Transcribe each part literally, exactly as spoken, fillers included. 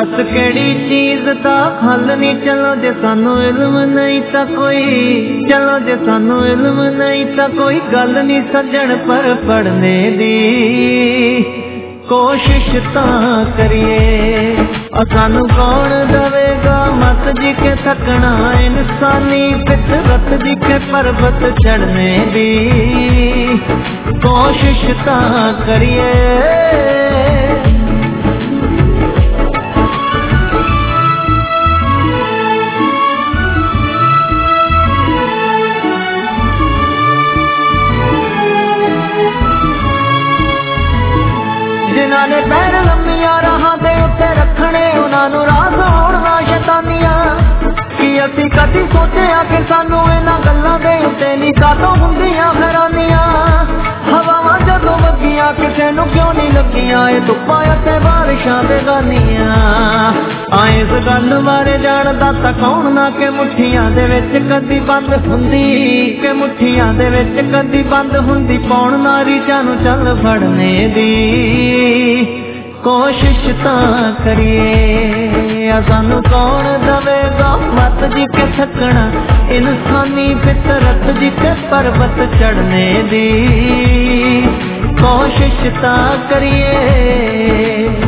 दस केड़ी चीज दा हल नहीं, चलो जे सानू इल्म नहीं ता कोई, चलो जे सानू इल्म नहीं ता कोई गल नहीं सजण पर पढ़ने दी कोशिश तां करिए। सानू कौन दवेगा मत जी के थकना, इंसानी फितरत जी के पर्वत चढ़ने दी कोशिश तां करिए। जिन्हां ने पैर लंबिया राहां दे उत्ते रखने, उन्हां नूं राह होणा शैतानियां। कि असीं कदी सोचिया कि सानू इन्हां गल्लां दे उत्ते नहीं कातों हुंदियां हैरानियां। हवावां जदों वगियां किसे नूं क्यों नहीं लगियां, ए धुप्पां अते बारिशां ते गानियां। आए इस गल बारे जानदा तां कौन ना कि मुठियां दे विच कदी बंद हुंदी, कि मुठियां दे विच कदी बंद हुंदी पौण नारी जानू चल फड़ने दी कोशिश तां करिए। सानू कौन दवेगा मत जी के थकना, इंसानी फितरत जी के पर्वत चढ़ने दी कोशिश तां करिए।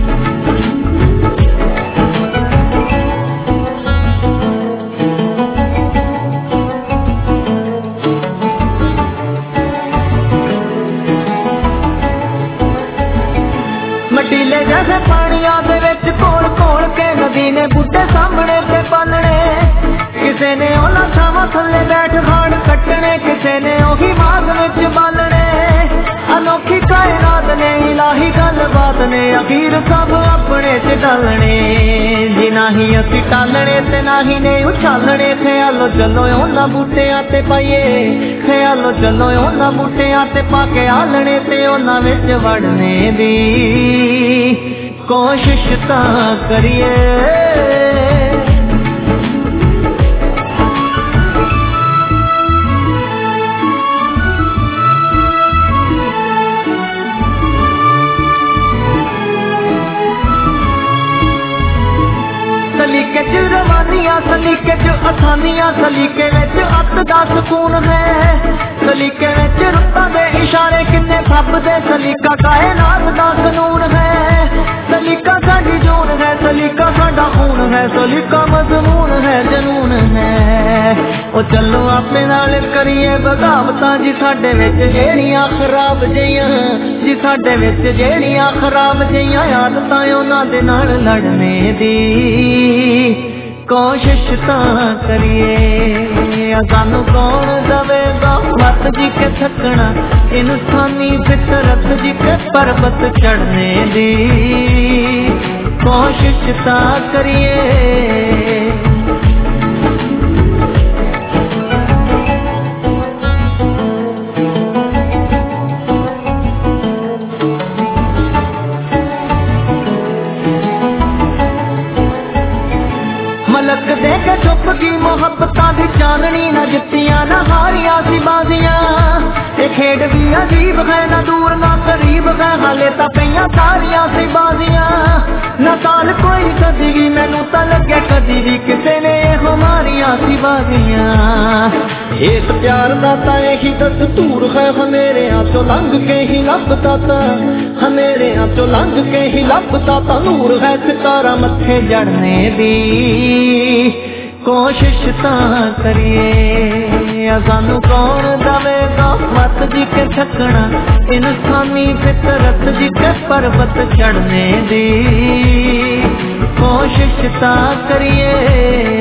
मटीले जैसे पानिया दे विच घोल घोल के नदी ने बूटे सामने ते पालने, किसे ने ओला छावां थल्ले बैठ खाड़ कटने, किसे ने ओही माग विच बालने। अनोखी कायनात ने इलाही गलबात ने अखीर सब अपने च डालने। जी नाही असी टालने ते नाही ने उछालने, ख्यालो चलो ओना बूटियां ते पाइए, ख्यालो चलो ओना बूटियां ते पाके आलने ते ओना विच वड़ने दी कोशिश तां करिए। सलीके च रवानियां, सलीके च आसानियां, सलीके विच अत दा सुकून है। सलीके विच रुत्तां दे इशारे किन्ने फबदे, सलीका कायनात दा कानून है। सलीका साडी जून है, सलीका साडा खून है, सलीका मजमून है, जनून है। ओ चलो अपने नाल करिए बगावतां जी साडे विच जेहड़ियां खराब जिहियां, जी साडे विच जेहड़ियां खराब जिहियां आदतां उन्हां दे नाल लड़ने दी कोशिश तां करिए। सानू कौन दवेगा मत जी के थकना, इंसानी फितरत जी के पर्वत चढ़ने दी कोशिश तां करिए। मलक दे के चुप की मोहब्बतां दी चांदनी, ना जित्तियां ना हारियां सी बाजियां। ये खेड भी अजीब है, ना दूर ना करीब है, हाले तां पईयां सारियां सी बाजियां। ना साल कोई कदी भी मैनू तां लगे कदी भी किसे ने हमारियां सी बाजियां। इस प्यार दा तां यही दस्तूर है, हमेरियां चो लंघ के ही लभदा तां, हमेरियां चो लंघ के ही लभदा तां नूर है सितारा मत्थे जड़ने दी कोशिश तां करिए। सानू कौन दवेगा मत जी के थकना, इंसानी फितरत जी के पर्वत चढ़ने दी कोशिश तां करिए।